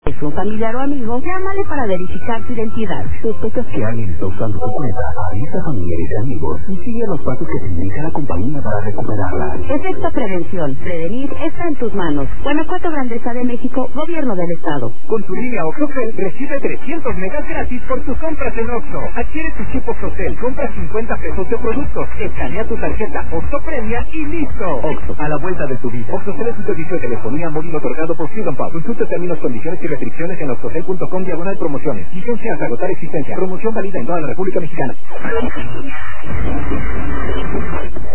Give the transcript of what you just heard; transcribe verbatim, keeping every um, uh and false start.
¿Es un familiar o amigo? Llámale para verificar su identidad. ¿Sospechas que alguien está usando tu cuenta? Avisa a familiares y amigos y sigue los pasos que te indica la compañía para recuperarla. Efecto prevención. Prevenir está en tus manos. Guanajuato, Grandeza de México, Gobierno del Estado. Con tu línea OXXOCEL recibe trescientos megas gratis por tus compras en Oxxo. Adquiere tu chip OXXOCEL, compra cincuenta pesos de productos, escanea tu tarjeta Oxxo Premia y listo. Oxxo, a la vuelta de tu vida. OXXOCEL es un servicio de telefonía móvil otorgado por Freedom Pub. Consulta términos, condiciones y restricciones en oxxocel punto com diagonal promociones. Vigencia hasta agotar existencia. Promoción válida en toda la República Mexicana.